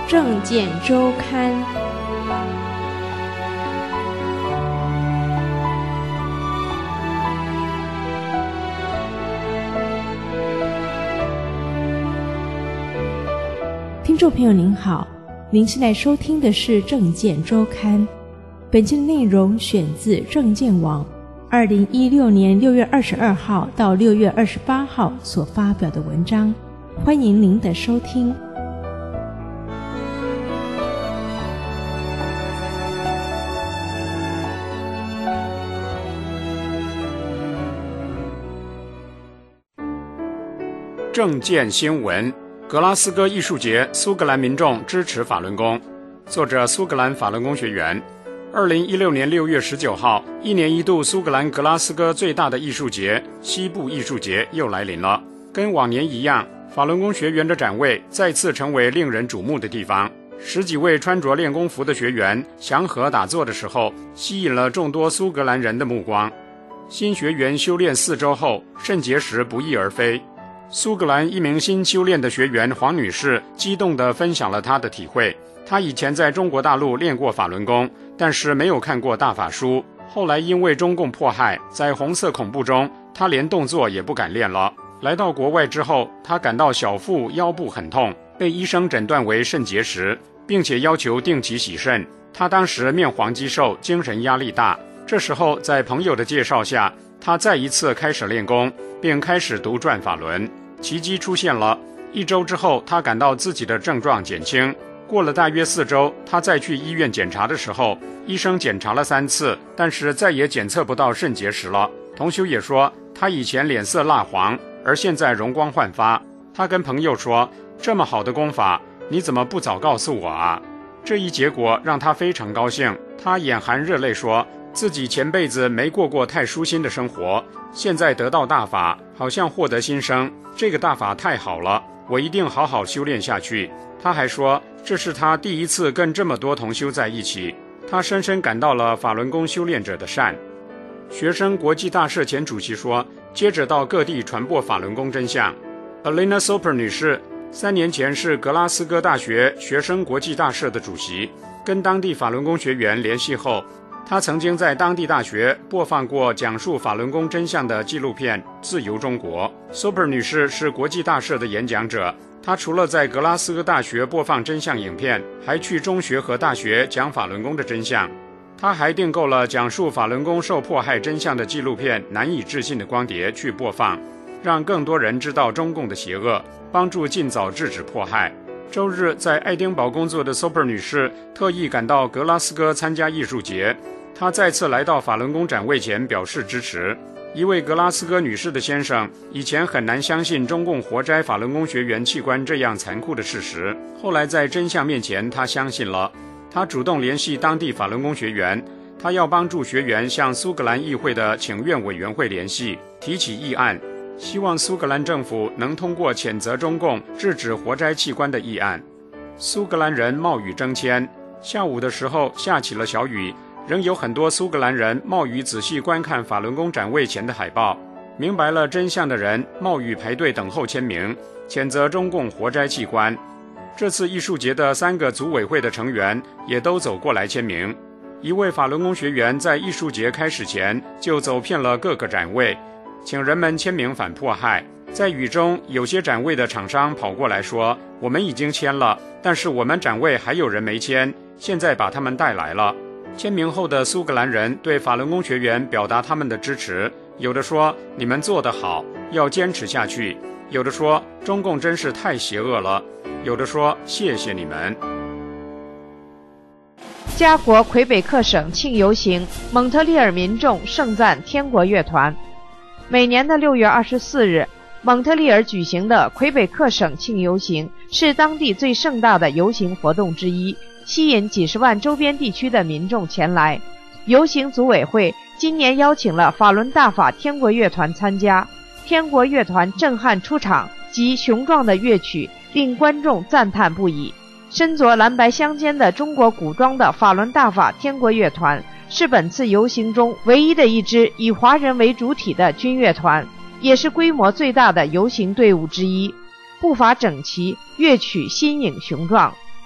政见周刊。听众朋友您好，您现在收听的是政见周刊。本期的内容选自政见网2016年6月22号到6月28号所发表的文章，欢迎您的收听。 政见新闻：格拉斯哥艺术节，苏格兰民众支持法轮功。作者：苏格兰法轮功学员。2016年6月19号，一年一度苏格兰格拉斯哥最大的艺术节——西部艺术节又来临了。跟往年一样，法轮功学员的展位再次成为令人瞩目的地方。10几位穿着练功服的学员祥和打坐的时候，吸引了众多苏格兰人的目光。新学员修炼4周后，肾结石不翼而飞。苏格兰一名新修炼的学员黄女士激动地分享了她的体会。她以前在中国大陆练过法轮功，但是没有看过大法书。后来因为中共迫害，在红色恐怖中，她连动作也不敢练了。来到国外之后，她感到小腹腰部很痛，被医生诊断为肾结石，并且要求定期洗肾。她当时面黄肌瘦，精神压力大。这时候在朋友的介绍下，她再一次开始练功，并开始读转法轮。奇迹出现了，1周之后，她感到自己的症状减轻。过了大约4周，她再去医院检查的时候，医生检查了3次，但是再也检测不到肾结石了。同修也说，她以前脸色蜡黄，而现在容光焕发。她跟朋友说，这么好的功法，你怎么不早告诉我啊？这一结果让她非常高兴，她眼含热泪说，自己前辈子没过过太舒心的生活，现在得到大法，好像获得新生。这个大法太好了，我一定好好修炼下去。他还说，这是他第一次跟这么多同修在一起，他深深感到了法轮功修炼者的善。学生国际大社前主席说，接着到各地传播法轮功真相。Alina Soper 女士3年前是格拉斯哥大学学生国际大社的主席，跟当地法轮功学员联系后，他曾经在当地大学播放过讲述法轮功真相的纪录片《自由中国》。Soper 女士是国际大社的演讲者，她除了在格拉斯哥大学播放真相影片，还去中学和大学讲法轮功的真相。她还订购了讲述法轮功受迫害真相的纪录片《难以置信的光碟》去播放，让更多人知道中共的邪恶，帮助尽早制止迫害。周日在爱丁堡工作的 Soper 女士特意赶到格拉斯哥参加艺术节，她再次来到法轮功展位前表示支持。一位格拉斯哥女士的先生以前很难相信中共活摘法轮功学员器官这样残酷的事实，后来在真相面前他相信了。他主动联系当地法轮功学员，他要帮助学员向苏格兰议会的请愿委员会联系，提起议案，希望苏格兰政府能通过谴责中共制止活摘器官的议案。苏格兰人冒雨争签，下午的时候下起了小雨，仍有很多苏格兰人冒雨仔细观看法轮功展位前的海报。明白了真相的人冒雨排队等候签名，谴责中共活摘器官。这次艺术节的3个组委会的成员也都走过来签名。一位法轮功学员在艺术节开始前就走遍了各个展位，请人们签名反迫害。在雨中，有些展位的厂商跑过来说，我们已经签了，但是我们展位还有人没签，现在把他们带来了。签名后的苏格兰人对法轮功学员表达他们的支持，有的说你们做得好，要坚持下去，有的说中共真是太邪恶了，有的说谢谢你们。 加国魁北克省庆游行，蒙特利尔民众盛赞天国乐团。每年的6月24日，蒙特利尔举行的魁北克省庆游行是当地最盛大的游行活动之一，吸引几十万周边地区的民众前来。游行组委会今年邀请了法轮大法天国乐团参加，天国乐团震撼出场及雄壮的乐曲令观众赞叹不已。身着蓝白相间的中国古装的法轮大法天国乐团是本次游行中唯一的一支以华人为主体的军乐团，也是规模最大的游行队伍之一。步伐整齐，乐曲新颖雄壮，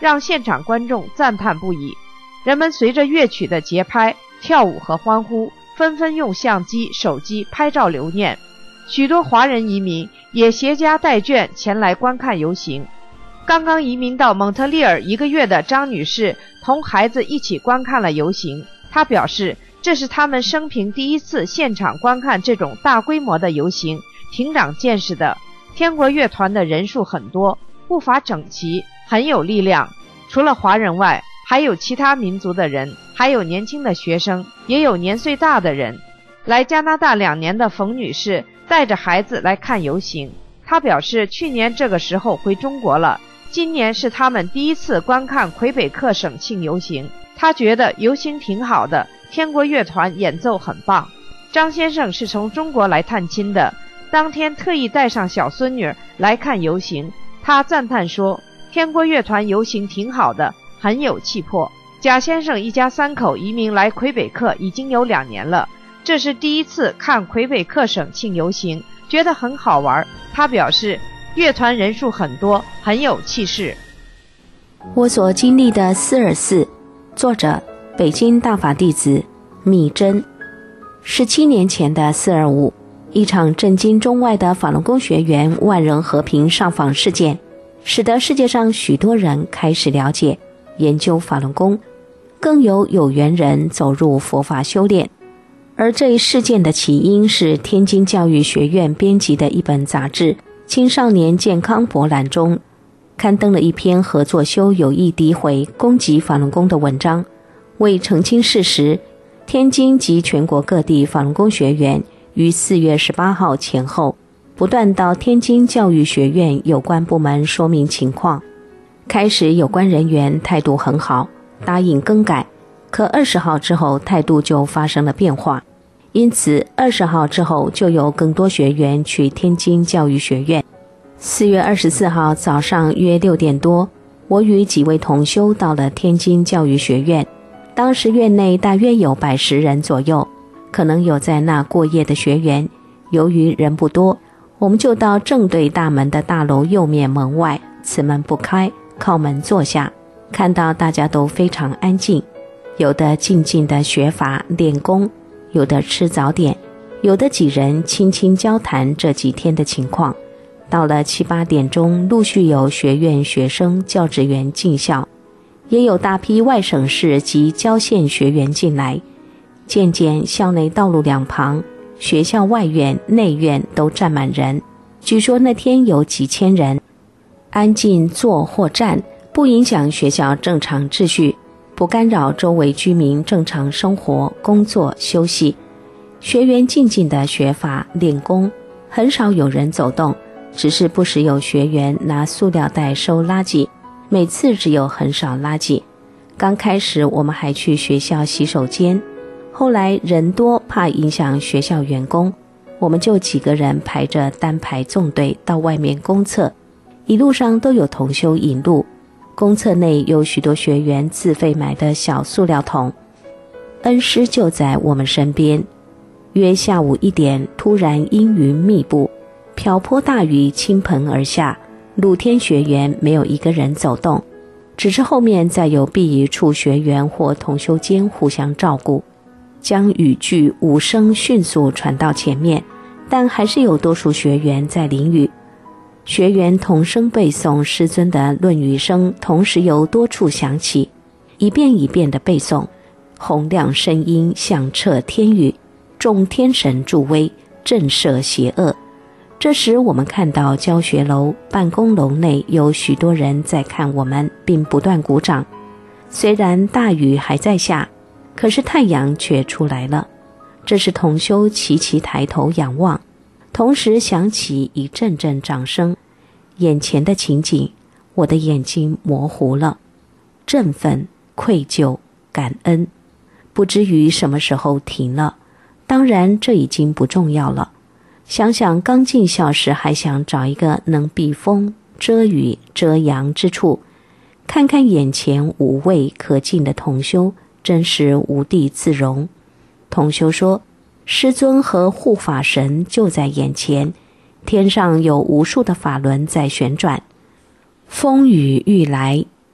让现场观众赞叹不已。人们随着乐曲的节拍跳舞和欢呼，纷纷用相机、手机拍照留念。许多华人移民也携家带眷前来观看游行。刚刚移民到蒙特利尔1个月的张女士同孩子一起观看了游行。她表示，这是他们生平第一次现场观看这种大规模的游行，挺长见识的。天国乐团的人数很多，步伐整齐，很有力量。除了华人外，还有其他民族的人，还有年轻的学生，也有年岁大的人。来加拿大2年的冯女士带着孩子来看游行。她表示，去年这个时候回中国了，今年是他们第一次观看魁北克省庆游行。她觉得游行挺好的，天国乐团演奏很棒。张先生是从中国来探亲的，当天特意带上小孙女来看游行。他赞叹说，天国乐团游行挺好的，很有气魄。贾先生一家3口移民来魁北克已经有2年了，这是第一次看魁北克省庆游行，觉得很好玩。他表示，乐团人数很多，很有气势。 我所经历的424，作者北京大法弟子密真。17年前的425，一场震惊中外的法轮功学员万人和平上访事件，使得世界上许多人开始了解研究法轮功，更有缘人走入佛法修炼。而这一事件的起因是天津教育学院编辑的一本杂志《青少年健康博览》中刊登了一篇合作修有意诋毁攻击法轮功的文章。为澄清事实，天津及全国各地法轮功学员于4月18号前后不断到天津教育学院有关部门说明情况。开始有关人员态度很好，答应更改，可20号之后态度就发生了变化。因此20号之后就有更多学员去天津教育学院。4月24号早上约6点多，我与几位同修到了天津教育学院。当时院内大约有110人左右，可能有在那过夜的学员。由于人不多，我们就到正对大门的大楼右面门外，此门不开，靠门坐下，看到大家都非常安静，有的静静的学法练功，有的吃早点，有的几人轻轻交谈这几天的情况。到了7、8点钟，陆续有学院学生、教职员进校，也有大批外省市及郊县学员进来。渐渐校内道路两旁、学校外院、内院都站满人，据说那天有几千人。安静坐或站，不影响学校正常秩序，不干扰周围居民正常生活、工作、休息。学员静静的学法练功，很少有人走动，只是不时有学员拿塑料袋收垃圾，每次只有很少垃圾。刚开始我们还去学校洗手间，后来人多怕影响学校员工，我们就几个人排着单排纵队到外面公厕，一路上都有同修引路。公厕内有许多学员自费买的小塑料桶。恩师就在我们身边。约下午1点，突然阴云密布，瓢泼大雨倾盆而下，露天学员没有一个人走动，只是后面再有避雨处学员或同修间互相照顾，将语句5声迅速传到前面，但还是有多数学员在淋雨。学员同声背诵师尊的论语声同时由多处响起，一遍一遍的背诵，洪亮声音响彻天宇，众天神助威，震慑邪恶。这时我们看到教学楼、办公楼内有许多人在看我们，并不断鼓掌。虽然大雨还在下，可是太阳却出来了。这是同修齐齐抬头仰望，同时响起一阵阵掌声。眼前的情景，我的眼睛模糊了，振奋、愧疚、感恩，不知于什么时候停了。当然这已经不重要了，想想刚进校时还想找一个能避风、遮雨、遮阳之处，看看眼前5位可敬的同修，真是无地自容。同修说，师尊和护法神就在眼前，天上有无数的法轮在旋转，风雨欲来。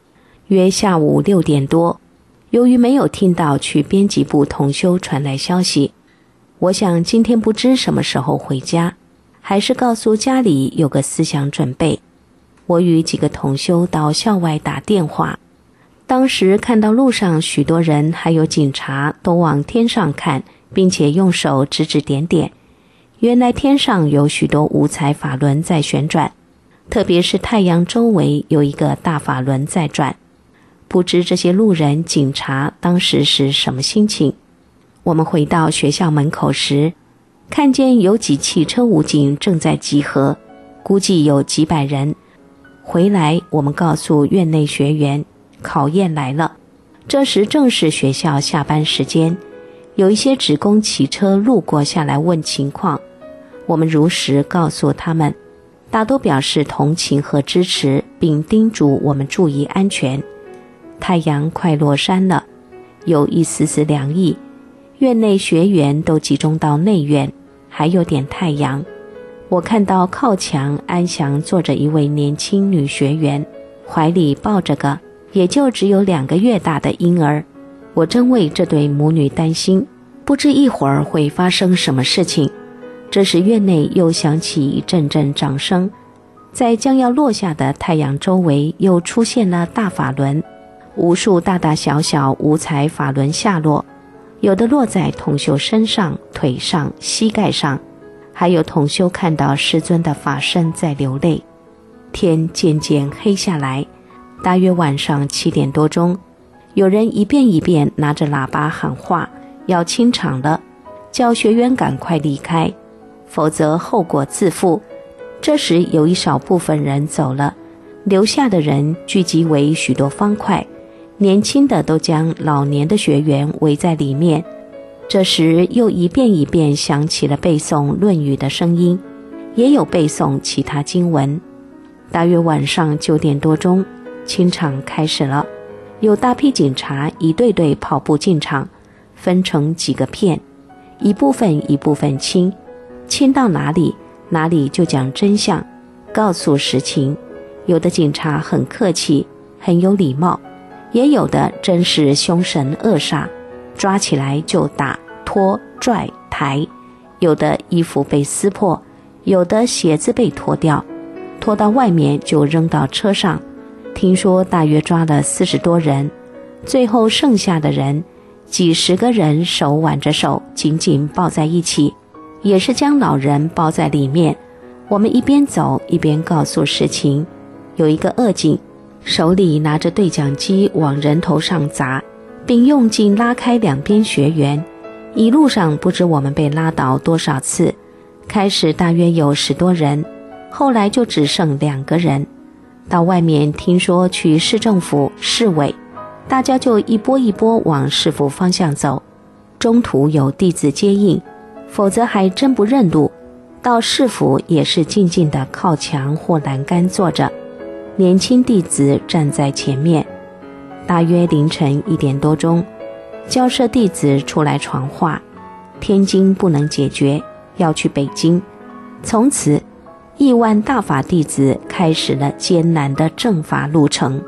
约下午6点多，由于没有听到去编辑部同修传来消息，我想今天不知什么时候回家，还是告诉家里有个思想准备。我与几个同修到校外打电话，当时看到路上许多人还有警察都往天上看，并且用手指指点点。原来天上有许多五彩法轮在旋转，特别是太阳周围有一个大法轮在转。不知这些路人警察当时是什么心情。我们回到学校门口时，看见有几汽车武警正在集合，估计有几百人。回来我们告诉院内学员，考验来了。这时正是学校下班时间，有一些职工骑车路过下来问情况，我们如实告诉他们，大都表示同情和支持，并叮嘱我们注意安全。太阳快落山了，有一丝丝凉意，院内学员都集中到内院，还有点太阳。我看到靠墙安详坐着一位年轻女学员，怀里抱着个也就只有2个月大的婴儿。我真为这对母女担心，不知一会儿会发生什么事情。这时院内又响起一阵阵掌声，在将要落下的太阳周围又出现了大法轮，无数大大小小五彩法轮下落，有的落在同修身上、腿上、膝盖上，还有同修看到师尊的法身在流泪。天渐渐黑下来，大约晚上7点多钟，有人一遍一遍拿着喇叭喊话，要清场了，叫学员赶快离开，否则后果自负。这时有一少部分人走了，留下的人聚集为许多方块，年轻的都将老年的学员围在里面。这时又一遍一遍响起了背诵《论语》的声音，也有背诵其他经文。大约晚上9点多钟，清场开始了，有大批警察一队队跑步进场，分成几个片，一部分一部分清到哪里哪里就讲真相，告诉实情。有的警察很客气，很有礼貌，也有的真是凶神恶煞，抓起来就打、拖、拽、抬，有的衣服被撕破，有的鞋子被脱掉，拖到外面就扔到车上。听说大约抓了40多人，最后剩下的人几十个人手挽着手紧紧抱在一起，也是将老人抱在里面。我们一边走一边告诉实情。有一个恶警手里拿着对讲机往人头上砸，并用劲拉开两边学员，一路上不知我们被拉倒多少次。开始大约有10多人，后来就只剩2个人。到外面听说去市政府、市委，大家就一波一波往市府方向走，中途有弟子接应，否则还真不认路。到市府也是静静地靠墙或栏杆坐着，年轻弟子站在前面。大约凌晨1点多钟，交社弟子出来传话，天津不能解决，要去北京。从此亿万大法弟子开始了艰难的正法路程。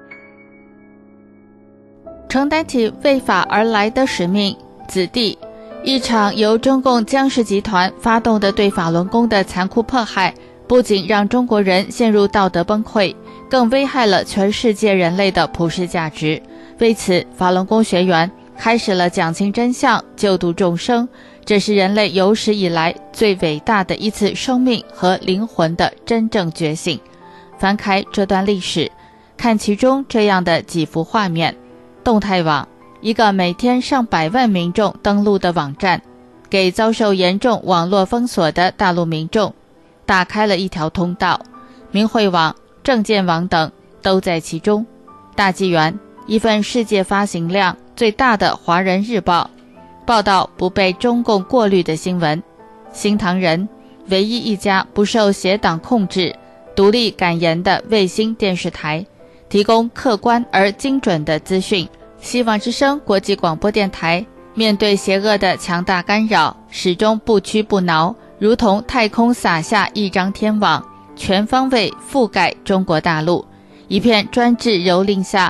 承担起为法而来的使命，子弟，一场由中共江氏集团发动的对法轮功的残酷迫害，不仅让中国人陷入道德崩溃，更危害了全世界人类的普世价值。为此，法轮功学员开始了讲清真相、救度众生，这是人类有史以来最伟大的一次生命和灵魂的真正觉醒。翻开这段历史，看其中这样的几幅画面。动态网，一个每天上百万民众登录的网站，给遭受严重网络封锁的大陆民众打开了一条通道。明慧网、证件网等都在其中。大纪元，一份世界发行量最大的华人日报，报道不被中共过滤的新闻。新唐人，唯一一家不受邪党控制、独立敢言的卫星电视台，提供客观而精准的资讯。希望之声国际广播电台，面对邪恶的强大干扰，始终不屈不挠，如同太空撒下一张天网，全方位覆盖中国大陆。一片专制蹂躏下，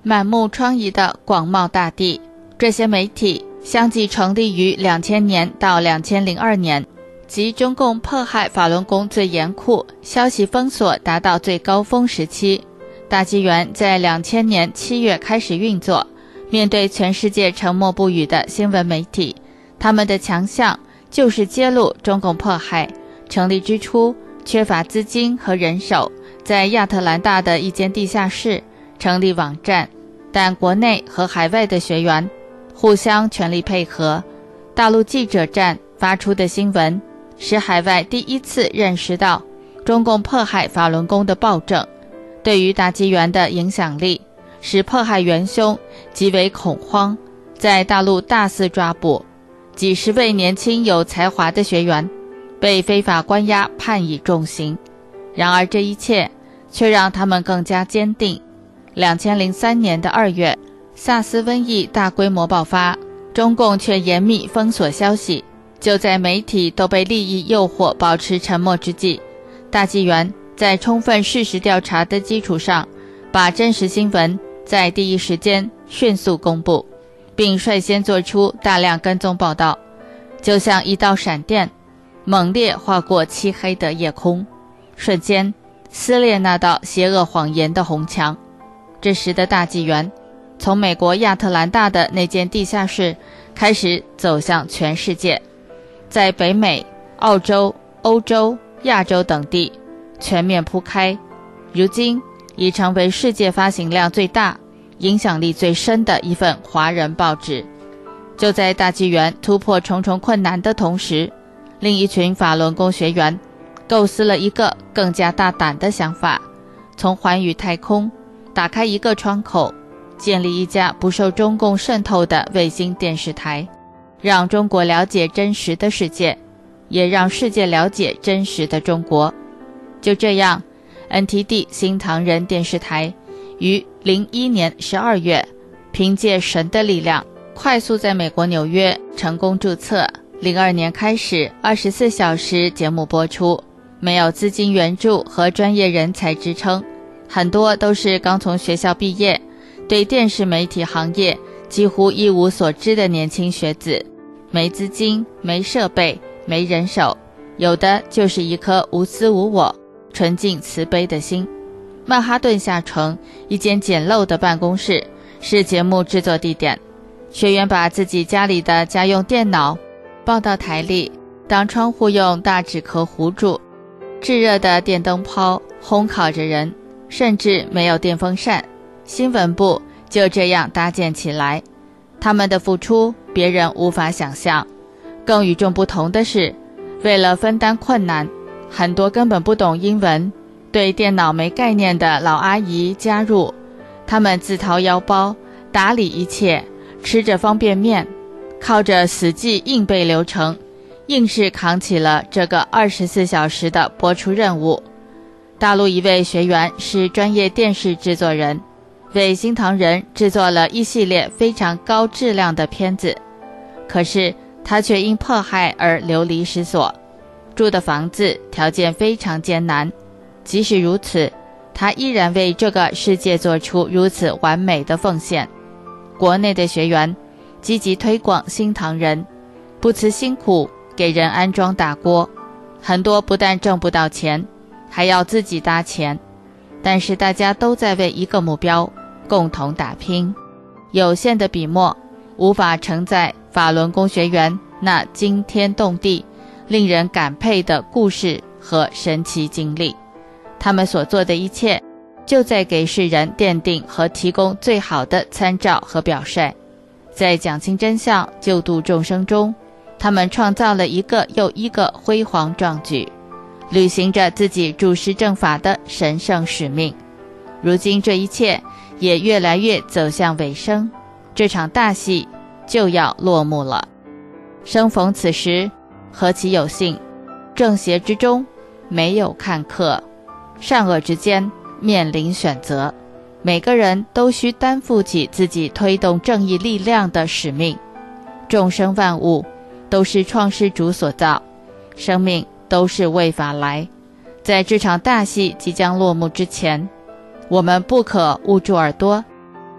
满目疮痍的广袤大地。这些媒体相继成立于2000年到2002年，即中共迫害法轮功最严酷、消息封锁达到最高峰时期。大纪元在2000年7月开始运作，面对全世界沉默不语的新闻媒体，他们的强项就是揭露中共迫害。成立之初缺乏资金和人手，在亚特兰大的一间地下室成立网站，但国内和海外的学员互相全力配合，大陆记者站发出的新闻使海外第一次认识到中共迫害法轮功的暴政，对于大纪元的影响力使迫害元凶极为恐慌，在大陆大肆抓捕，几十位年轻有才华的学员被非法关押判以重刑。然而这一切却让他们更加坚定。2003年的2月，萨斯瘟疫大规模爆发，中共却严密封锁消息。就在媒体都被利益诱惑保持沉默之际，大纪元在充分事实调查的基础上，把真实新闻在第一时间迅速公布，并率先做出大量跟踪报道，就像一道闪电猛烈划过漆黑的夜空，瞬间撕裂那道邪恶谎言的红墙。这时的大纪元从美国亚特兰大的那间地下室开始走向全世界，在北美、澳洲、欧洲、亚洲等地全面铺开，如今已成为世界发行量最大、影响力最深的一份华人报纸。就在大纪元突破重重困难的同时，另一群法轮功学员构思了一个更加大胆的想法，从寰宇太空打开一个窗口，建立一家不受中共渗透的卫星电视台，让中国了解真实的世界，也让世界了解真实的中国。就这样， NTD 新唐人电视台于2001年12月凭借神的力量快速在美国纽约成功注册。02年开始24小时节目播出，没有资金援助和专业人才支撑，很多都是刚从学校毕业，对电视媒体行业几乎一无所知的年轻学子，没资金、没设备、没人手，有的就是一颗无私无我、纯净慈悲的心。曼哈顿下城一间简陋的办公室是节目制作地点，学员把自己家里的家用电脑抱到台里，当窗户用大纸壳糊住，炙热的电灯泡烘烤着人，甚至没有电风扇。新闻部就这样搭建起来，他们的付出别人无法想象。更与众不同的是，为了分担困难，很多根本不懂英文、对电脑没概念的老阿姨加入，他们自掏腰包打理一切，吃着方便面，靠着死记硬背流程，硬是扛起了这个24小时的播出任务。大陆一位学员是专业电视制作人，为新唐人制作了一系列非常高质量的片子，可是他却因迫害而流离失所，住的房子条件非常艰难。即使如此，他依然为这个世界做出如此完美的奉献。国内的学员积极推广新唐人，不辞辛苦给人安装大锅，很多不但挣不到钱，还要自己搭钱，但是大家都在为一个目标共同打拼。有限的笔墨无法承载法轮功学员那惊天动地、令人感佩的故事和神奇经历。他们所做的一切，就在给世人奠定和提供最好的参照和表率。在讲清真相、救度众生中，他们创造了一个又一个辉煌壮举，履行着自己主持正法的神圣使命。如今这一切也越来越走向尾声，这场大戏就要落幕了。生逢此时，何其有幸！正邪之中没有看客，善恶之间面临选择，每个人都需担负起自己推动正义力量的使命。众生万物都是创世主所造，生命都是为法来。在这场大戏即将落幕之前，我们不可捂住耳朵，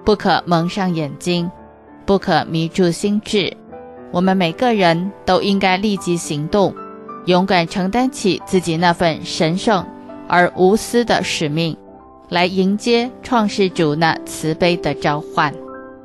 不可蒙上眼睛，不可迷住心智。我们每个人都应该立即行动，勇敢承担起自己那份神圣而无私的使命，来迎接创世主那慈悲的召唤。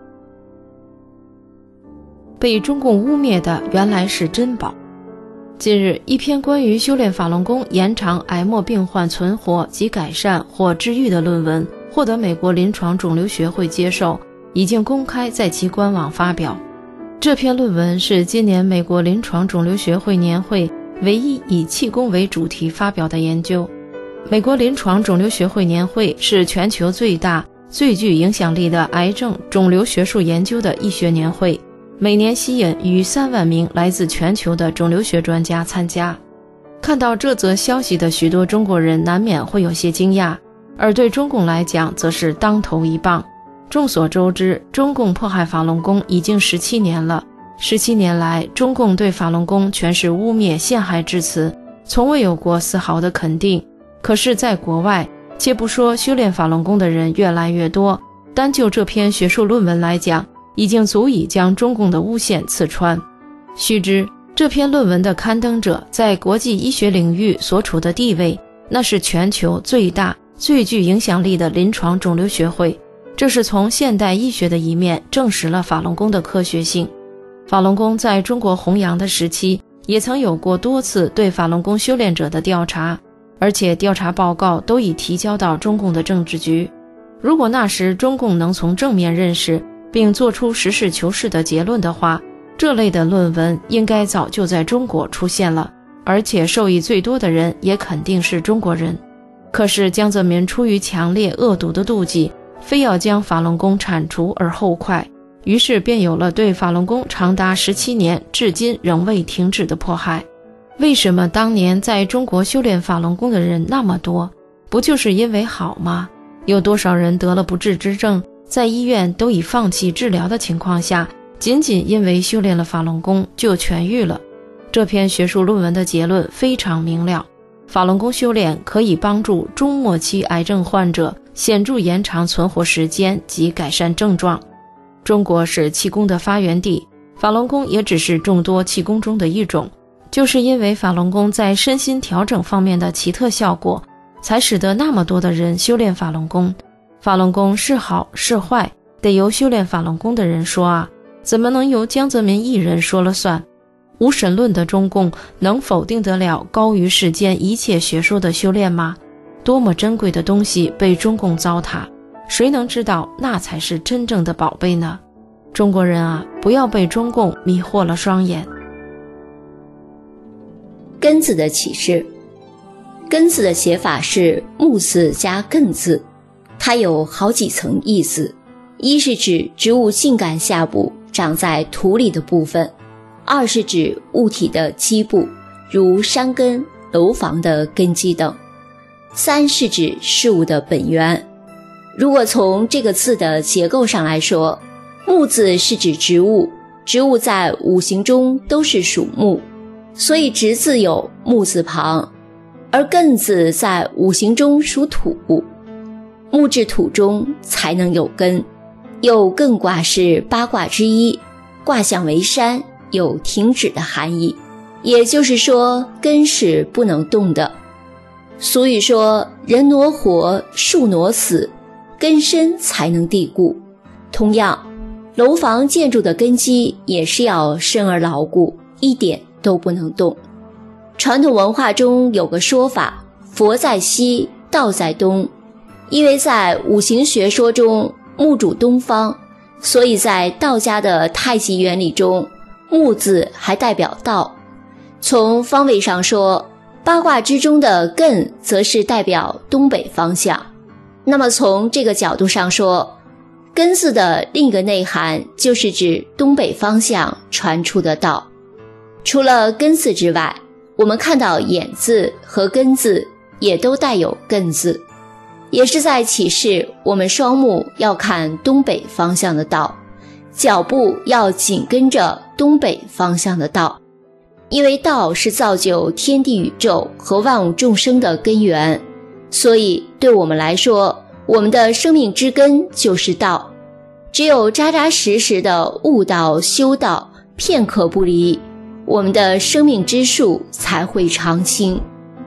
被中共污蔑的原来是珍宝。近日，一篇关于修炼法轮功延长癌末病患存活及改善或治愈的论文获得美国临床肿瘤学会接受，已经公开在其官网发表。这篇论文是今年美国临床肿瘤学会年会唯一以气功为主题发表的研究。美国临床肿瘤学会年会是全球最大、最具影响力的癌症肿瘤学术研究的医学年会，每年吸引逾3万名来自全球的肿瘤学专家参加。看到这则消息的许多中国人难免会有些惊讶，而对中共来讲则是当头一棒。众所周知，中共迫害法轮功已经17年了。17年来，中共对法轮功全是污蔑陷害之词，从未有过丝毫的肯定。可是在国外，且不说修炼法轮功的人越来越多，单就这篇学术论文来讲，已经足以将中共的诬陷刺穿。须知，这篇论文的刊登者在国际医学领域所处的地位，那是全球最大、最具影响力的临床肿瘤学会。这是从现代医学的一面证实了法轮功的科学性。法轮功在中国弘扬的时期，也曾有过多次对法轮功修炼者的调查，而且调查报告都已提交到中共的政治局。如果那时中共能从正面认识并做出实事求是的结论的话，这类的论文应该早就在中国出现了，而且受益最多的人也肯定是中国人。可是江泽民出于强烈恶毒的妒忌，非要将法轮功铲除而后快，于是便有了对法轮功长达17年至今仍未停止的迫害。为什么当年在中国修炼法轮功的人那么多？不就是因为好吗？有多少人得了不治之症，在医院都已放弃治疗的情况下，仅仅因为修炼了法轮功就痊愈了。这篇学术论文的结论非常明了，法轮功修炼可以帮助中末期癌症患者显著延长存活时间及改善症状。中国是气功的发源地，法轮功也只是众多气功中的一种。就是因为法轮功在身心调整方面的奇特效果，才使得那么多的人修炼法轮功。法轮功是好是坏，得由修炼法轮功的人说啊，怎么能由江泽民一人说了算？无神论的中共能否定得了高于世间一切学说的修炼吗？多么珍贵的东西被中共糟蹋，谁能知道那才是真正的宝贝呢？中国人啊，不要被中共迷惑了双眼。 根字的启示，根字的写法是木字加艮字，它有好几层意思。一是指植物茎干下部长在土里的部分，二是指物体的基部，如山根、楼房的根基等，三是指事物的本源。如果从这个字的结构上来说，木字是指植物，植物在五行中都是属木，所以直字有木字旁，而艮字在五行中属土，木至土中才能有根。有艮卦是八卦之一，卦象为山，有停止的含义，也就是说根是不能动的。俗语说人挪活，树挪死，根深才能蒂固。同样，楼房建筑的根基也是要深而牢固，一点都不能动。传统文化中有个说法，佛在西，道在东。因为在五行学说中，木主东方，所以在道家的太极原理中，木字还代表道。从方位上说，八卦之中的艮则是代表东北方向。那么从这个角度上说，根字的另一个内涵就是指东北方向传出的道。除了根字之外，我们看到眼字和根字也都带有艮字，也是在启示我们双目要看东北方向的道，脚步要紧跟着东北方向的道。因为道是造就天地宇宙和万物众生的根源，所以对我们来说，我们的生命之根就是道。 只有扎扎实实的悟道修道，片刻不离，我们的生命之树才会长青。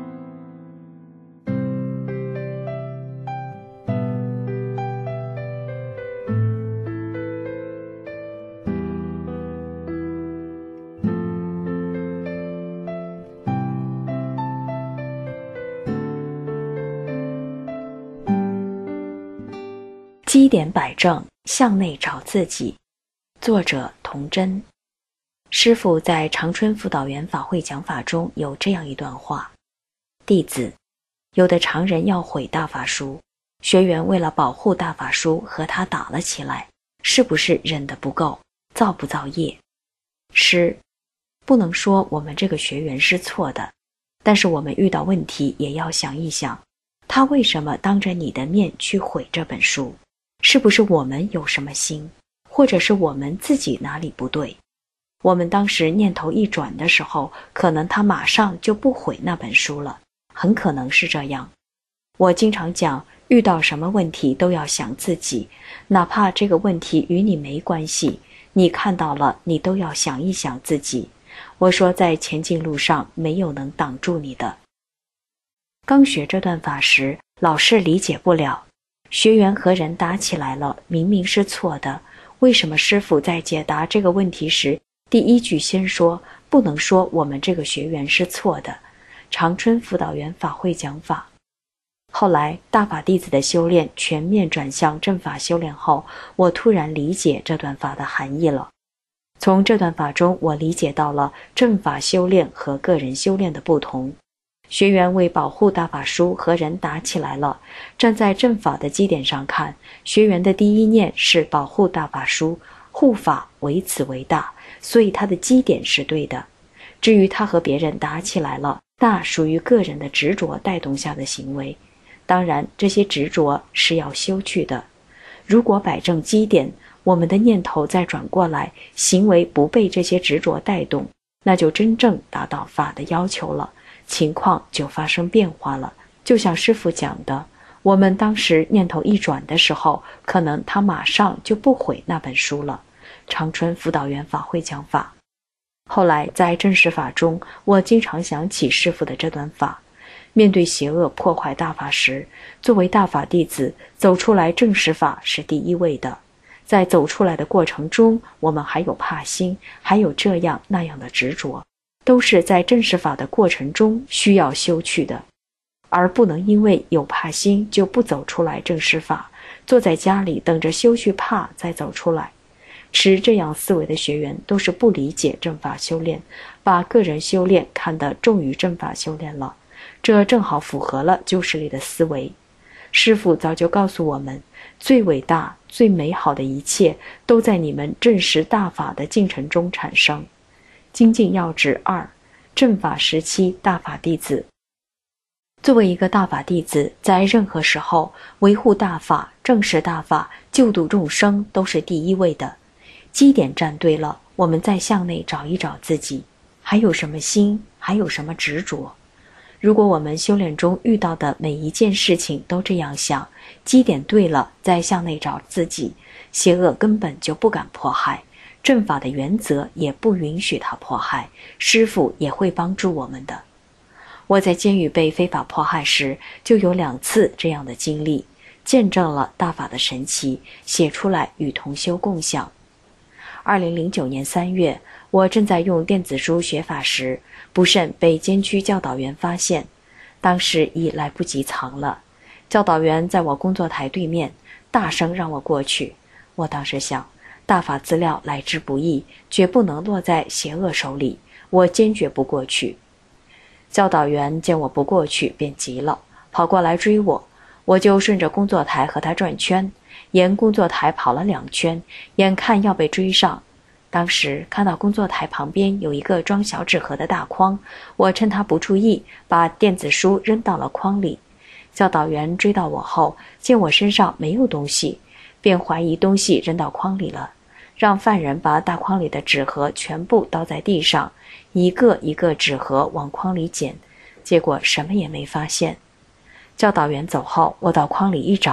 基点摆正，向内找自己。作者童真。师父在长春辅导员法会讲法中有这样一段话：弟子，有的常人要毁大法书，学员为了保护大法书和他打了起来，是不是忍得不够，造不造业？师，不能说我们这个学员是错的，但是我们遇到问题也要想一想，他为什么当着你的面去毁这本书？是不是我们有什么心，或者是我们自己哪里不对？我们当时念头一转的时候，可能他马上就不毁那本书了，很可能是这样。我经常讲，遇到什么问题都要想自己，哪怕这个问题与你没关系，你看到了，你都要想一想自己。我说在前进路上没有能挡住你的。刚学这段法时，老是理解不了，学员和人打起来了，明明是错的，为什么师父在解答这个问题时，第一句先说不能说我们这个学员是错的？长春辅导员法会讲法。后来大法弟子的修炼全面转向正法修炼后，我突然理解这段法的含义了。从这段法中，我理解到了正法修炼和个人修炼的不同。学员为保护大法书和人打起来了，站在正法的基点上看，学员的第一念是保护大法书，护法为此为大，所以他的基点是对的。至于他和别人打起来了，那属于个人的执着带动下的行为，当然这些执着是要修去的。如果摆正基点，我们的念头再转过来，行为不被这些执着带动，那就真正达到法的要求了，情况就发生变化了。就像师父讲的，我们当时念头一转的时候，可能他马上就不毁那本书了。长春辅导员法会讲法。后来在正实法中，我经常想起师父的这段法。面对邪恶破坏大法时，作为大法弟子，走出来正实法是第一位的。在走出来的过程中，我们还有怕心，还有这样那样的执着，都是在正实法的过程中需要修去的，而不能因为有怕心就不走出来正实法，坐在家里等着修去怕再走出来。持这样思维的学员都是不理解正法修炼，把个人修炼看得重于正法修炼了，这正好符合了旧势力的思维。师父早就告诉我们，最伟大最美好的一切都在你们证实大法的进程中产生。精进要旨2，正法时期大法弟子。作为一个大法弟子，在任何时候维护大法、证实大法、救度众生都是第一位的。基点站对了，我们再向内找一找自己，还有什么心，还有什么执着。如果我们修炼中遇到的每一件事情都这样想，基点对了，再向内找自己，邪恶根本就不敢迫害，正法的原则也不允许他迫害，师父也会帮助我们的。我在监狱被非法迫害时，就有2次这样的经历，见证了大法的神奇，写出来与同修共享。2009年3月，我正在用电子书学法时，不慎被监区教导员发现，当时已来不及藏了。教导员在我工作台对面，大声让我过去。我当时想，大法资料来之不易，绝不能落在邪恶手里，我坚决不过去。教导员见我不过去，便急了，跑过来追我，我就顺着工作台和他转圈，沿工作台跑了2圈，眼看要被追上。当时看到工作台旁边有一个装小纸盒的大筐，我趁他不注意，把电子书扔到了筐里。教导员追到我后，见我身上没有东西，便怀疑东西扔到筐里了，让犯人把大筐里的纸盒全部倒在地上，一个一个纸盒往筐里捡，结果什么也没发现。教导员走后，我到筐里一找，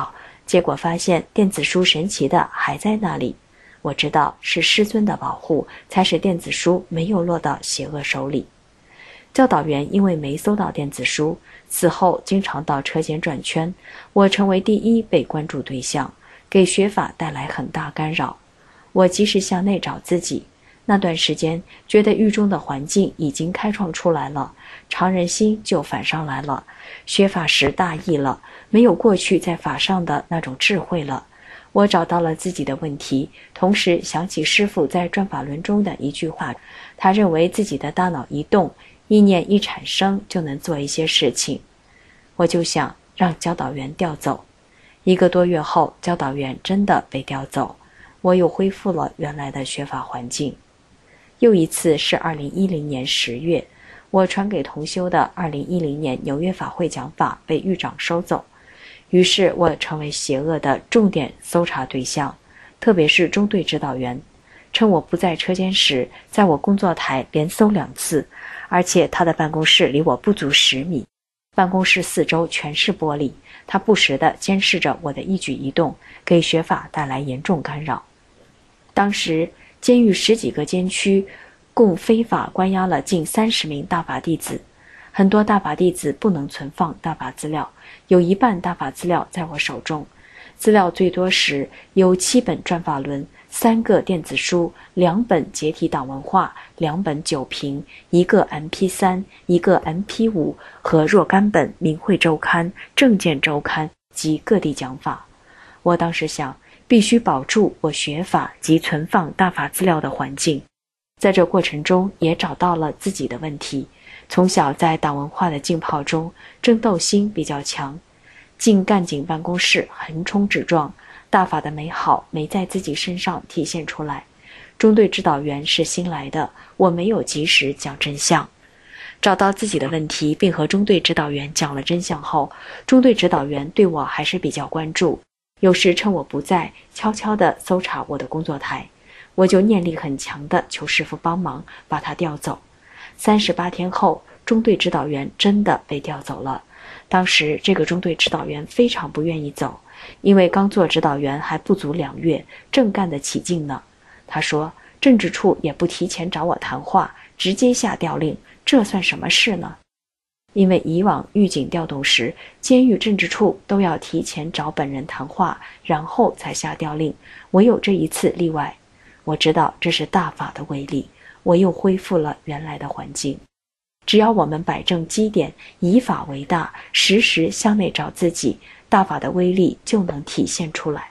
结果发现电子书神奇的还在那里。我知道是师尊的保护，才使电子书没有落到邪恶手里。教导员因为没搜到电子书，此后经常到车间转圈，我成为第一被关注对象，给学法带来很大干扰。我及时向内找自己，那段时间觉得狱中的环境已经开创出来了，常人心就反上来了，学法时大意了，没有过去在法上的那种智慧了。我找到了自己的问题，同时想起师父在转法轮中的一句话，他认为自己的大脑一动，意念一产生，就能做一些事情。我就想让教导员调走。1个多月后，教导员真的被调走，我又恢复了原来的学法环境。又一次是2010年10月，我传给同修的2010年纽约法会讲法被狱长收走，于是我成为邪恶的重点搜查对象，特别是中队指导员。趁我不在车间时，在我工作台连搜2次，而且他的办公室离我不足10米，办公室四周全是玻璃，他不时地监视着我的一举一动，给学法带来严重干扰。当时监狱10几个监区共非法关押了近30名大法弟子，很多大法弟子不能存放大法资料，有1半大法资料在我手中。资料最多时有7本转法轮、3个电子书、2本解体党文化、2本九评、1个 MP3、1个 MP5 和若干本明慧周刊、正见周刊及各地讲法。我当时想，必须保住我学法及存放大法资料的环境。在这过程中也找到了自己的问题，从小在党文化的浸泡中，争斗心比较强，进干警办公室横冲直撞，大法的美好没在自己身上体现出来。中队指导员是新来的，我没有及时讲真相。找到自己的问题并和中队指导员讲了真相后，中队指导员对我还是比较关注，有时趁我不在，悄悄地搜查我的工作台，我就念力很强地求师父帮忙把他调走。38天后，中队指导员真的被调走了。当时这个中队指导员非常不愿意走，因为刚做指导员还不足2月，正干得起劲呢。他说政治处也不提前找我谈话，直接下调令，这算什么事呢？因为以往狱警调动时，监狱政治处都要提前找本人谈话，然后才下调令，唯有这一次例外。我知道这是大法的威力，我又恢复了原来的环境。只要我们摆正基点，以法为大，时时向内找自己，大法的威力就能体现出来。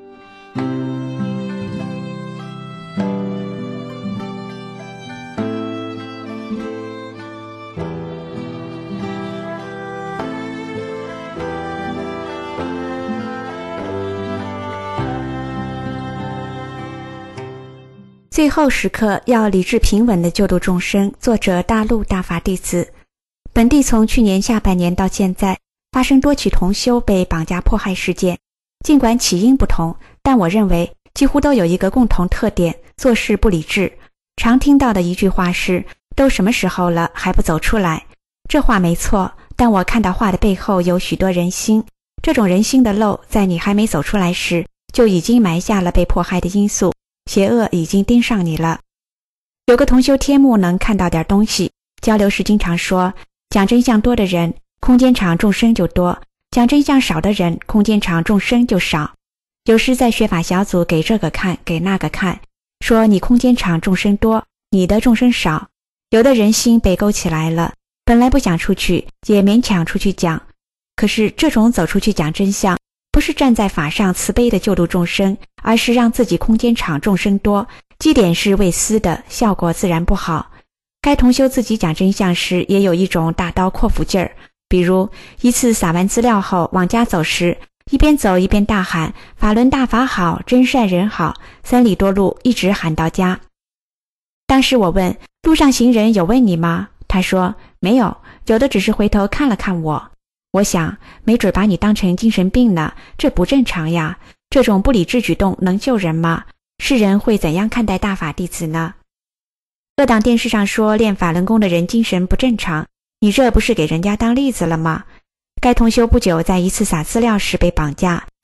最后时刻要理智平稳地救度众生。作者大陆大法弟子。本地从去年下半年到现在，发生多起同修被绑架迫害事件。尽管起因不同，但我认为几乎都有一个共同特点：做事不理智。常听到的一句话是：都什么时候了，还不走出来？这话没错，但我看到话的背后有许多人心。这种人心的漏，在你还没走出来时，就已经埋下了被迫害的因素。邪恶已经盯上你了。有个同修天目能看到点东西，交流时经常说，讲真相多的人，空间场众生就多；讲真相少的人，空间场众生就少。有时在学法小组给这个看，给那个看，说你空间场众生多，你的众生少。有的人心被勾起来了，本来不想出去，也勉强出去讲。可是这种走出去讲真相，不是站在法上慈悲的救度众生，而是让自己空间场众生多，基点是未思的，效果自然不好。该同修自己讲真相时，也有一种大刀阔斧劲儿。比如一次撒完资料后往家走时，一边走一边大喊法轮大法好，真善人好，3里多路一直喊到家。当时我问路上行人有问你吗？他说没有，有的只是回头看了看我。我想没准把你当成精神病呢，这不正常呀，这种不理智举动能救人吗？世人会怎样看待大法弟子呢？各档电视上说练法轮功的人精神不正常，你这不是给人家当例子了吗？该同修不久在一次撒资料时被绑架，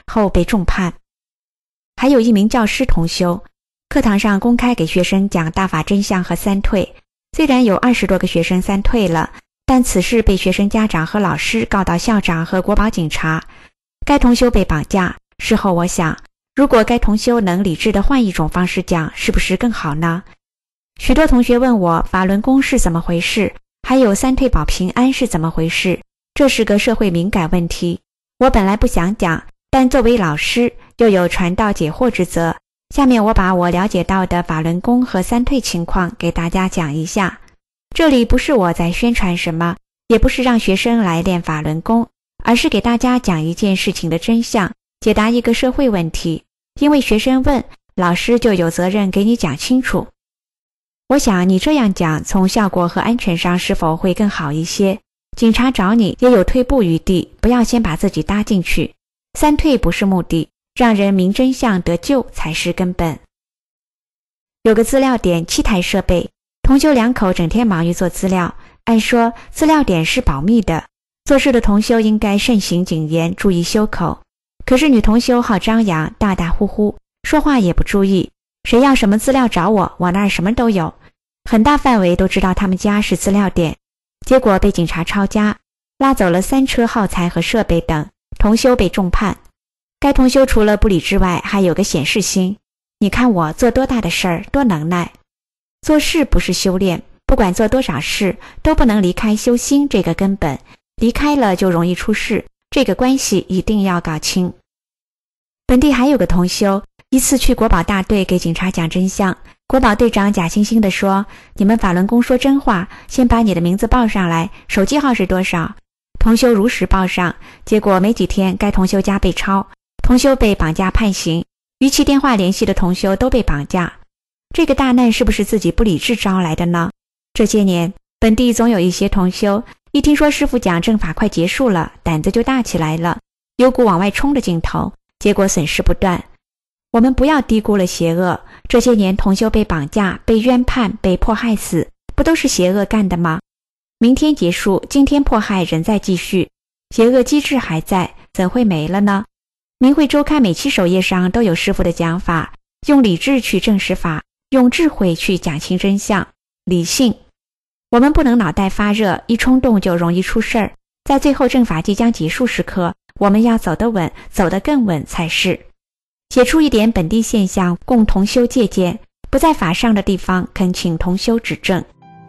后被重判。还有一名教师同修，课堂上公开给学生讲大法真相和三退，虽然有20多个学生三退了，但此事被学生家长和老师告到校长和国保警察。该同修被绑架，事后我想，如果该同修能理智地换一种方式讲，是不是更好呢？许多同学问我法轮功是怎么回事，还有三退保平安是怎么回事，这是个社会敏感问题。我本来不想讲，但作为老师又有传道解惑之责，下面我把我了解到的法轮功和三退情况给大家讲一下。这里不是我在宣传什么，也不是让学生来练法轮功，而是给大家讲一件事情的真相，解答一个社会问题。因为学生问，老师就有责任给你讲清楚。我想你这样讲，从效果和安全上是否会更好一些？警察找你也有退步余地，不要先把自己搭进去。三退不是目的，让人明真相得救才是根本。有个资料点7台设备，同修2口整天忙于做资料，按说资料点是保密的，做事的同修应该慎行谨言，注意修口。可是女同修好张扬，大大呼呼，说话也不注意，谁要什么资料找我，我那儿什么都有，很大范围都知道他们家是资料点。结果被警察抄家，拉走了3车耗材和设备等，同修被重判。该同修除了不理之外，还有个显示心，你看我做多大的事儿，多能耐。做事不是修炼，不管做多少事都不能离开修心这个根本，离开了就容易出事，这个关系一定要搞清。本地还有个同修，一次去国保大队给警察讲真相，国保队长假惺惺地说，你们法轮功说真话，先把你的名字报上来，手机号是多少。同修如实报上，结果没几天该同修家被抄，同修被绑架判刑，与其电话联系的同修都被绑架。这个大难是不是自己不理智招来的呢？这些年本地总有一些同修，一听说师父讲正法快结束了，胆子就大起来了，有股往外冲的劲头，结果损失不断。我们不要低估了邪恶，这些年同修被绑架、被冤判、被迫害死，不都是邪恶干的吗？明天结束，今天迫害仍在继续，邪恶机制还在，怎会没了呢？明慧周刊每期首页上都有师父的讲法，用理智去证实法，用智慧去讲清真相，理性。我们不能脑袋发热，一冲动就容易出事儿。在最后正法即将结束时刻，我们要走得稳，走得更稳才是。写出一点本地现象，供同修借鉴，不在法上的地方，恳请同修指正。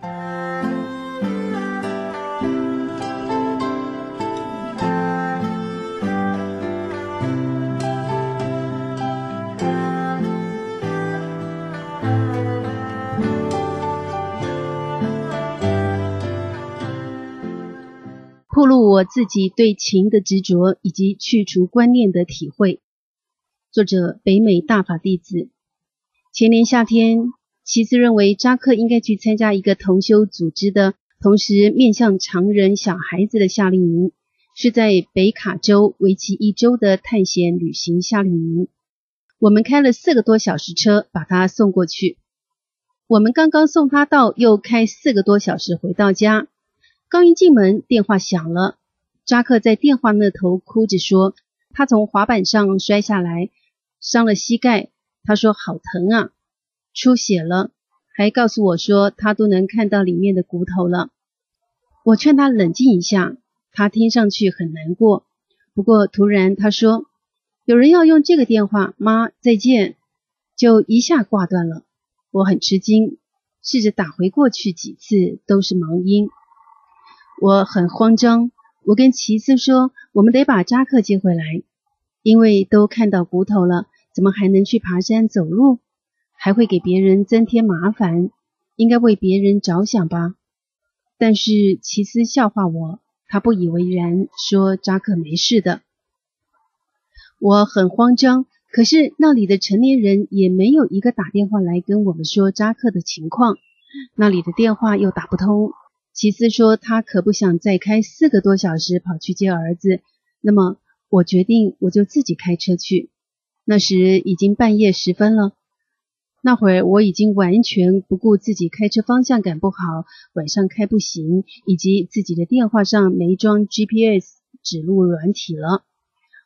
暴露我自己对情的执着以及去除观念的体会。作者北美大法弟子。前年夏天，齐斯认为扎克应该去参加一个同修组织的，同时面向常人小孩子的夏令营，是在北卡州为期1周的探险旅行夏令营。我们开了4个多小时车把他送过去。我们刚刚送他到，又开4个多小时回到家。刚一进门，电话响了。扎克在电话那头哭着说，他从滑板上摔下来，伤了膝盖。他说好疼啊，出血了，还告诉我说他都能看到里面的骨头了。我劝他冷静一下，他听上去很难过。不过突然他说，有人要用这个电话，妈再见，就一下挂断了。我很吃惊，试着打回过去几次都是忙音。我很慌张，我跟齐斯说，我们得把扎克接回来，因为都看到骨头了，怎么还能去爬山走路？还会给别人增添麻烦，应该为别人着想吧。但是齐斯笑话我，他不以为然，说扎克没事的。我很慌张，可是那里的成年人也没有一个打电话来跟我们说扎克的情况，那里的电话又打不通。齐斯说他可不想再开4个多小时跑去接儿子，那么我决定我就自己开车去。那时已经半夜10分了，那会儿我已经完全不顾自己开车方向感不好，晚上开不行，以及自己的电话上没装 GPS 指路软体了。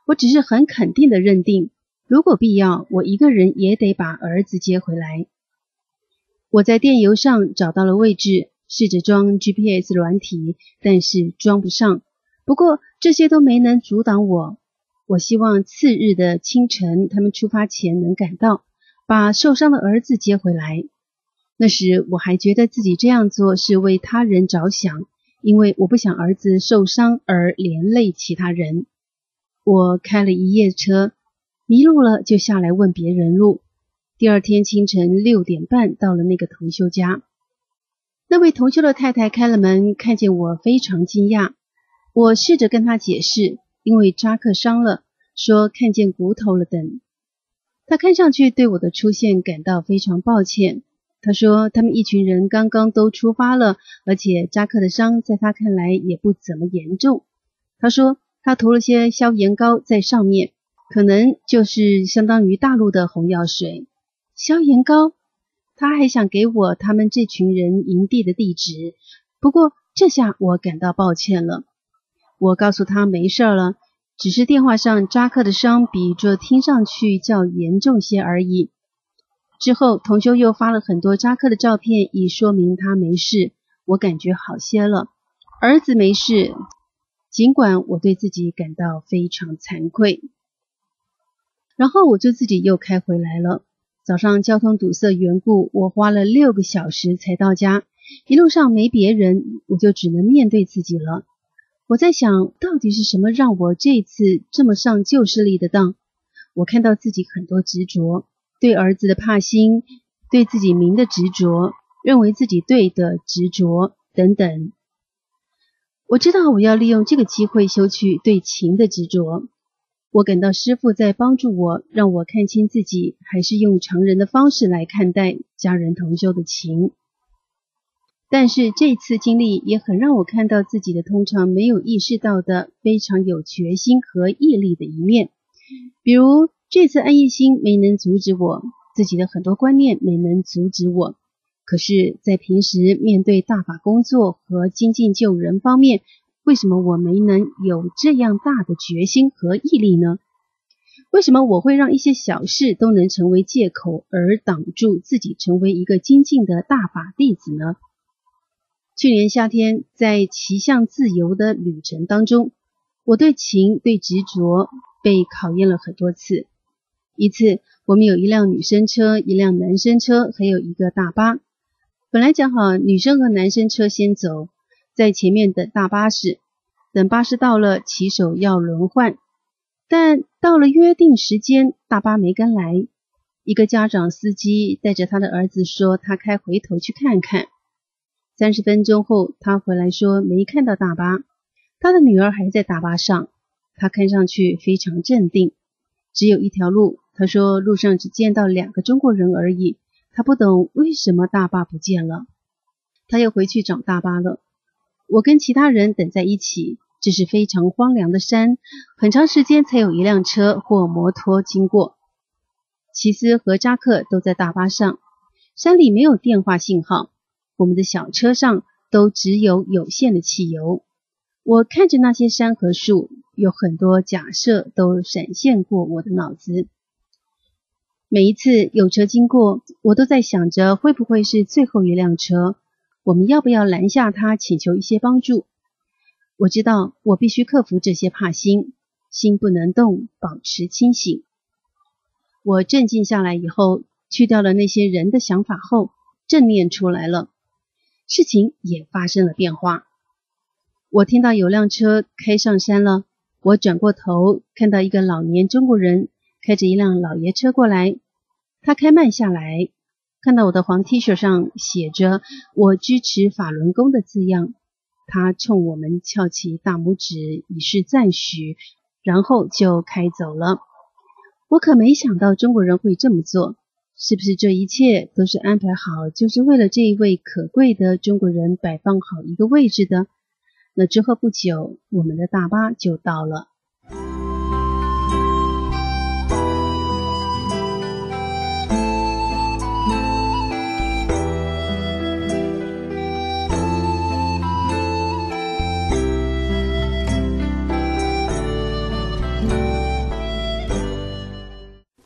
我只是很肯定地认定，如果必要，我一个人也得把儿子接回来。我在电邮上找到了位置，试着装 GPS 软体，但是装不上。不过这些都没能阻挡我。我希望次日的清晨，他们出发前能赶到，把受伤的儿子接回来。那时我还觉得自己这样做是为他人着想，因为我不想儿子受伤而连累其他人。我开了一夜车，迷路了就下来问别人路。第二天清晨6点半到了那个同修家。那位同修的太太开了门，看见我非常惊讶。我试着跟她解释，因为扎克伤了，说看见骨头了等。她看上去对我的出现感到非常抱歉。她说他们一群人刚刚都出发了，而且扎克的伤在她看来也不怎么严重。她说她涂了些消炎膏在上面，可能就是相当于大陆的红药水。消炎膏？他还想给我他们这群人营地的地址，不过这下我感到抱歉了。我告诉他没事了，只是电话上扎克的伤比这听上去较严重些而已。之后同修又发了很多扎克的照片，以说明他没事，我感觉好些了。儿子没事，尽管我对自己感到非常惭愧。然后我就自己又开回来了。早上交通堵塞缘故，我花了6个小时才到家，一路上没别人，我就只能面对自己了。我在想，到底是什么让我这次这么上旧势力的当？我看到自己很多执着，对儿子的怕心，对自己名的执着，认为自己对的执着等等。我知道我要利用这个机会修去对情的执着。我感到师父在帮助我，让我看清自己还是用常人的方式来看待家人同修的情。但是这次经历也很让我看到自己的通常没有意识到的非常有决心和毅力的一面。比如这次安逸心没能阻止我，自己的很多观念没能阻止我，可是在平时面对大法工作和精进救人方面，为什么我没能有这样大的决心和毅力呢？为什么我会让一些小事都能成为借口而挡住自己成为一个精进的大法弟子呢？去年夏天在骑向自由的旅程当中，我对情对执着被考验了很多次。一次我们有一辆女生车，一辆男生车，还有一个大巴。本来讲好女生和男生车先走，在前面等大巴士，等巴士到了，骑手要轮换。但到了约定时间，大巴没跟来。一个家长司机带着他的儿子说他开回头去看看。30分钟后，他回来说没看到大巴，他的女儿还在大巴上。他看上去非常镇定。只有一条路，他说路上只见到2个中国人而已，他不懂为什么大巴不见了。他又回去找大巴了。我跟其他人等在一起，这是非常荒凉的山，很长时间才有一辆车或摩托经过。齐斯和扎克都在大巴上，山里没有电话信号，我们的小车上都只有有限的汽油。我看着那些山和树，有很多假设都闪现过我的脑子。每一次有车经过，我都在想着会不会是最后一辆车，我们要不要拦下他请求一些帮助？我知道我必须克服这些怕心，心不能动，保持清醒。我镇静下来以后，去掉了那些人的想法后，正念出来了，事情也发生了变化。我听到有辆车开上山了，我转过头，看到一个老年中国人开着一辆老爷车过来，他开慢下来，看到我的黄 T 恤上写着我支持法轮功的字样，他冲我们翘起大拇指以示赞许，然后就开走了。我可没想到中国人会这么做，是不是这一切都是安排好，就是为了这一位可贵的中国人摆放好一个位置的？那之后不久，我们的大巴就到了。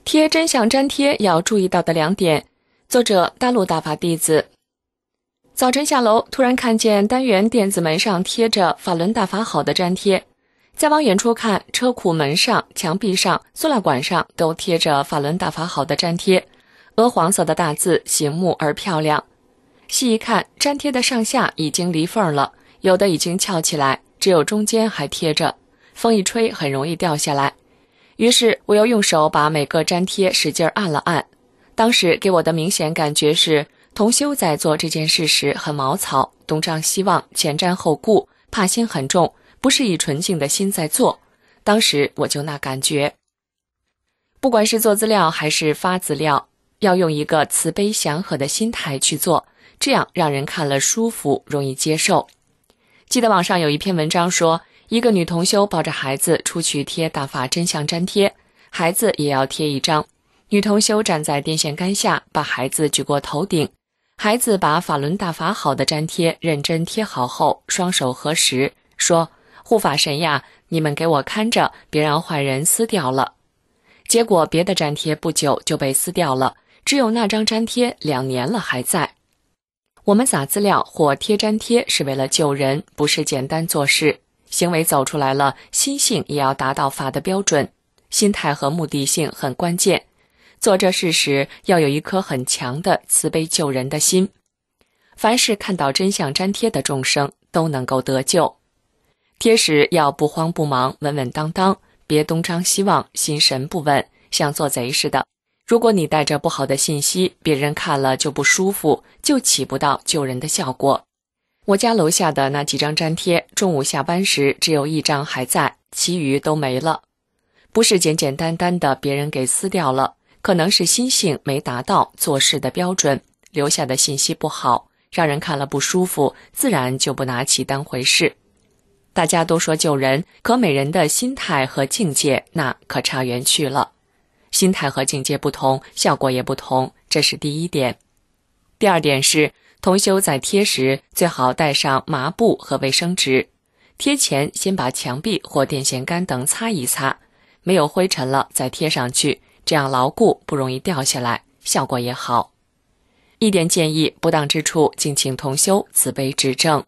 贴真相粘贴要注意到的2点。作者大陆大法弟子。早晨下楼，突然看见单元电子门上贴着法轮大法好的粘贴，再往远处看，车库门上、墙壁上、塑料管上都贴着法轮大法好的粘贴，鹅黄色的大字，醒目而漂亮。细一看，粘贴的上下已经离缝了，有的已经翘起来，只有中间还贴着，风一吹很容易掉下来。于是我又用手把每个粘贴使劲按了按。当时给我的明显感觉是，同修在做这件事时很毛糙，东张西望，前瞻后顾，怕心很重，不是以纯净的心在做。当时我就那感觉。不管是做资料还是发资料，要用一个慈悲祥和的心态去做，这样让人看了舒服，容易接受。记得网上有一篇文章说，一个女同修抱着孩子出去贴大法真相粘贴，孩子也要贴一张。女同修站在电线杆下，把孩子举过头顶，孩子把法轮大法好的粘贴认真贴好后，双手合十，说：护法神呀，你们给我看着，别让坏人撕掉了。结果别的粘贴不久就被撕掉了，只有那张粘贴2年了还在。我们撒资料或贴粘贴是为了救人，不是简单做事，行为走出来了，心性也要达到法的标准，心态和目的性很关键。做这事时要有一颗很强的慈悲救人的心，凡是看到真相粘贴的众生都能够得救。贴时要不慌不忙，稳稳当当，别东张西望，心神不稳，像做贼似的。如果你带着不好的信息，别人看了就不舒服，就起不到救人的效果。我家楼下的那几张粘贴，中午下班时只有1张还在，其余都没了。不是简简单单的别人给撕掉了，可能是心性没达到做事的标准，留下的信息不好，让人看了不舒服，自然就不拿起当回事。大家都说救人，可每人的心态和境界那可差远去了。心态和境界不同，效果也不同，这是第1点。第2点是，同修在贴时最好带上麻布和卫生纸，贴前先把墙壁或电线杆等擦一擦，没有灰尘了再贴上去，这样牢固，不容易掉下来，效果也好。1点建议，不当之处敬请同修慈悲指正。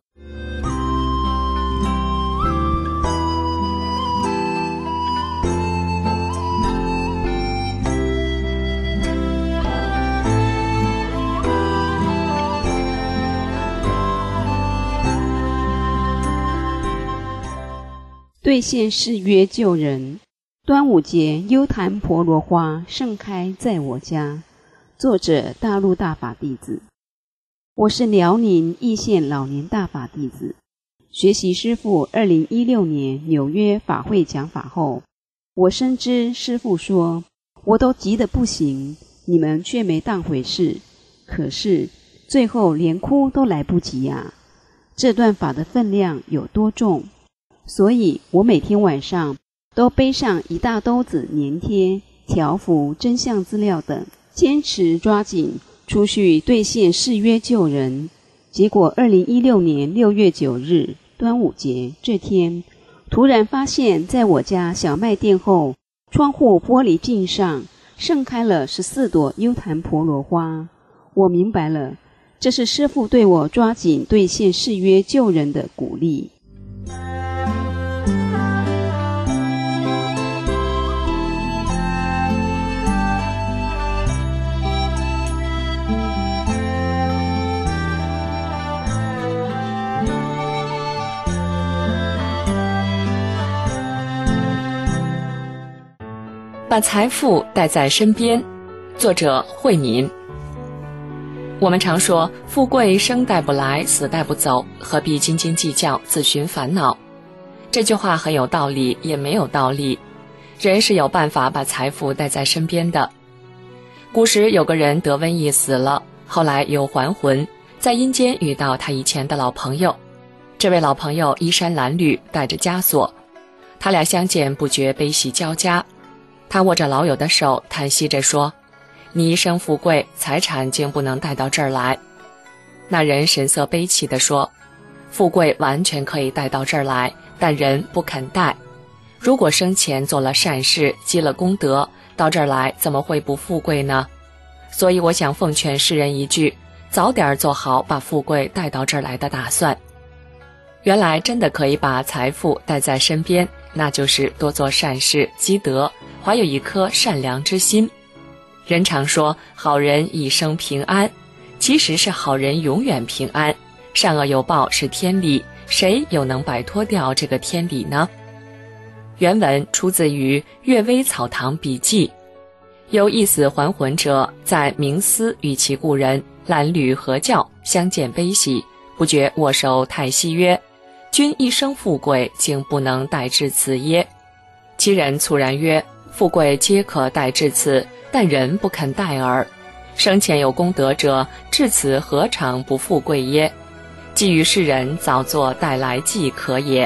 兑现誓约救人。端午节幽檀婆罗花盛开在我家。作者大陆大法弟子。我是辽宁义县老年大法弟子，学习师父2016年纽约法会讲法后，我深知师父说，我都急得不行，你们却没当回事，可是最后连哭都来不及啊！这段法的分量有多重？所以我每天晚上都背上一大兜子粘贴、条幅、真相资料等，坚持抓紧出去兑现誓约救人。结果2016年6月9日端午节这天，突然发现在我家小卖店后窗户玻璃镜上盛开了14朵幽檀婆罗花。我明白了，这是师父对我抓紧兑现誓约救人的鼓励。 把财富带在身边。作者慧敏。我们常说，富贵生带不来，死带不走，何必斤斤计较，自寻烦恼？这句话很有道理，也没有道理。人是有办法把财富带在身边的。古时有个人得瘟疫死了，后来又还魂，在阴间遇到他以前的老朋友。这位老朋友衣衫褴褛，带着枷锁，他俩相见不觉悲喜交加。他握着老友的手，叹息着说：你一生富贵，财产竟不能带到这儿来。那人神色悲戚地说：富贵完全可以带到这儿来，但人不肯带。 如果生前做了善事，积了功德，到这儿来怎么会不富贵呢？所以我想奉劝世人一句，早点做好把富贵带到这儿来的打算。原来真的可以把财富带在身边，那就是多做善事积德，怀有一颗善良之心。人常说好人一生平安，其实是好人永远平安。善恶有报是天理，谁又能摆脱掉这个天理呢？原文出自于《阅微草堂笔记》，有一死还魂者，在冥思与其故人褴褛合教，相见悲喜，不觉握手太息曰：君一生富贵，竟不能待至此耶？其人猝然曰：富贵皆可待至此，但人不肯待耳。生前有功德者，至此何尝不富贵耶？寄予世人，早作待来即可也。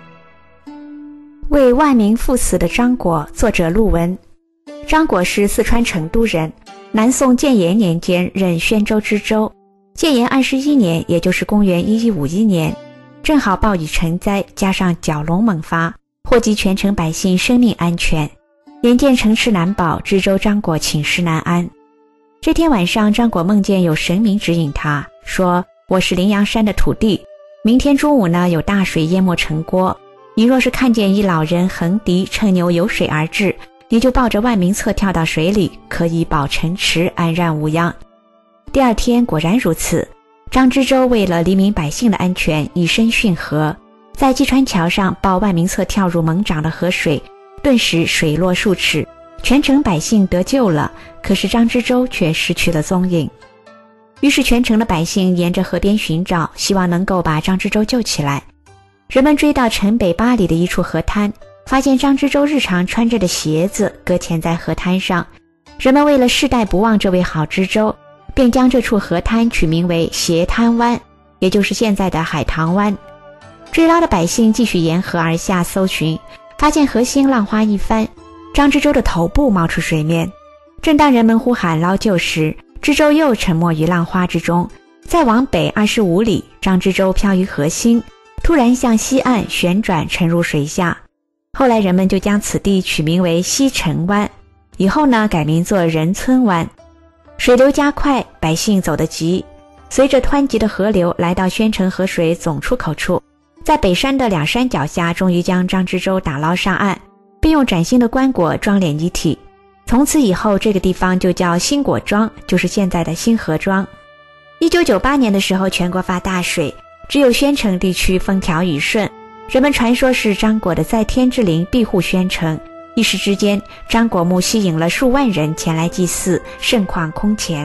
为万民赴死的张果，作者陆文。张果是四川成都人，南宋建炎年间任宣州知州。建炎21年，也就是公元1151年，正好暴雨成灾，加上蛟龙猛发，祸及全城百姓生命安全。眼见城池难保，知州张果寝食难安。这天晚上，张果梦见有神明指引他，说：我是灵阳山的土地，明天中午呢，有大水淹没城郭，你若是看见一老人横笛乘牛游水而至，你就抱着万民册跳到水里，可以保城池安然无恙。第二天果然如此，张知州为了黎民百姓的安全，以身殉河，在济川桥上抱万民册跳入猛涨的河水，顿时水落数尺，全城百姓得救了，可是张知州却失去了踪影。于是全城的百姓沿着河边寻找，希望能够把张知州救起来。人们追到城北8里的一处河滩，发现张知州日常穿着的鞋子搁浅在河滩上。人们为了世代不忘这位好知州，便将这处河滩取名为鞋滩湾，也就是现在的海棠湾。追捞的百姓继续沿河而下搜寻，发现河心浪花一番，张知州的头部冒出水面。正当人们呼喊捞救时，知州又沉没于浪花之中。再往北25里，张知州漂于河心，突然向西岸旋转沉入水下。后来人们就将此地取名为西城湾，以后呢改名作仁村湾。水流加快，百姓走得急，随着湍急的河流来到宣城河水总出口处，在北山的2山脚下，终于将张知州打捞上岸，并用崭新的棺椁装殓遗体。从此以后，这个地方就叫新果庄，就是现在的新河庄。1998年的时候，全国发大水，只有宣城地区风调雨顺，人们传说是张果的在天之灵庇护宣城，一时之间张果墓吸引了数万人前来祭祀，盛况空前。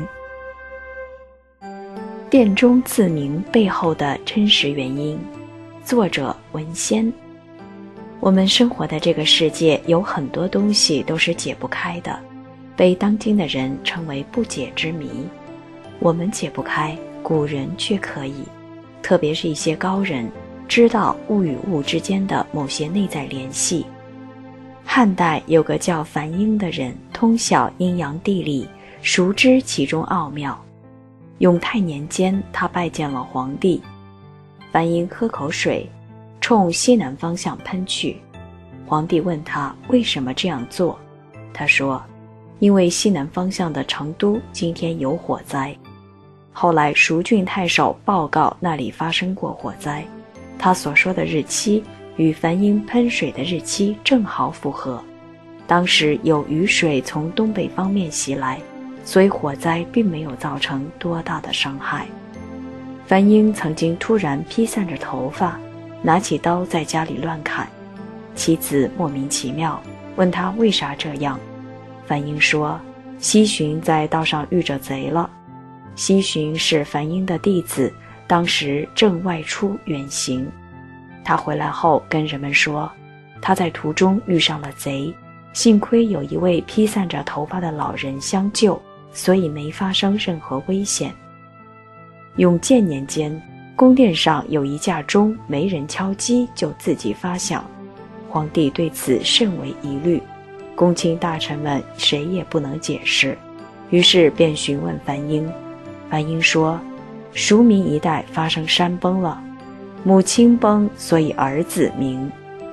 殿中自鸣背后的真实原因，作者文仙。我们生活的这个世界有很多东西都是解不开的，被当今的人称为不解之谜。我们解不开，古人却可以，特别是一些高人知道物与物之间的某些内在联系。汉代有个叫樊英的人，通晓阴阳地理，熟知其中奥妙。永泰年间，他拜见了皇帝。樊英喝口水，冲西南方向喷去。皇帝问他为什么这样做，他说：因为西南方向的成都今天有火灾。后来蜀郡太守报告那里发生过火灾，他所说的日期与樊英喷水的日期正好符合。当时有雨水从东北方面袭来，所以火灾并没有造成多大的伤害。樊英曾经突然披散着头发，拿起刀在家里乱砍，妻子莫名其妙，问他为啥这样。樊英说：西巡在道上遇着贼了。西巡是樊英的弟子，当时正外出远行。他回来后跟人们说，他在途中遇上了贼，幸亏有一位披散着头发的老人相救，所以没发生任何危险。永建年间，宫殿上有一架钟没人敲击就自己发响，皇帝对此甚为疑虑，公卿大臣们谁也不能解释，于是便询问樊英。樊英说：蜀闽一带发生山崩了，母亲崩，所以儿子鸣，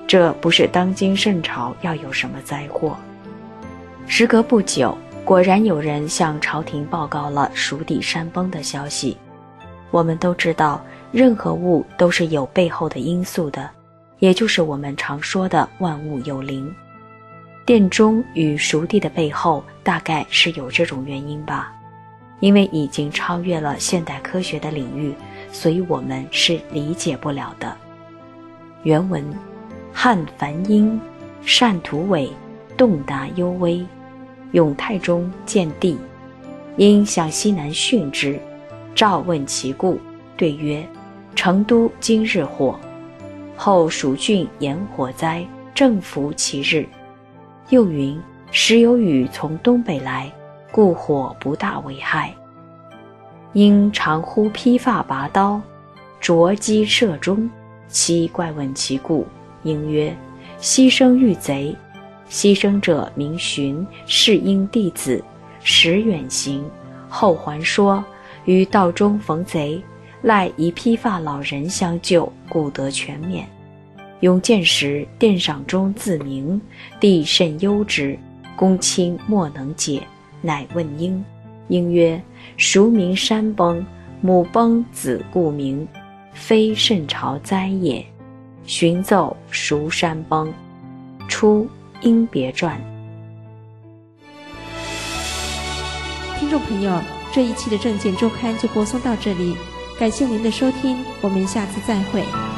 这不是当今圣朝要有什么灾祸。时隔不久，果然有人向朝廷报告了蜀地山崩的消息。我们都知道，任何物都是有背后的因素的，也就是我们常说的万物有灵。殿中与蜀地的背后大概是有这种原因吧，因为已经超越了现代科学的领域，所以我们是理解不了的。原文：汉樊英，善图纬，洞达幽微，永泰中见地，因向西南训之，召问其故，对曰：成都今日火，后蜀郡炎火灾，正伏其日。又云：时有雨从东北来，故火不大为害。因常呼披发拔刀，着击射中，其怪问其故，应曰：牺牲遇贼，牺牲者名荀，是因弟子，时远行，后还说于道中逢贼，赖一披发老人相救，故得全免。永建时，殿赏中自鸣，帝甚忧之，公卿莫能解，乃问婴。婴曰：孰名山崩，母崩子故名，非圣朝灾也。寻奏孰山崩。出《婴别传》。 听众朋友，这一期的证件周刊就播送到这里，感谢您的收听，我们下次再会。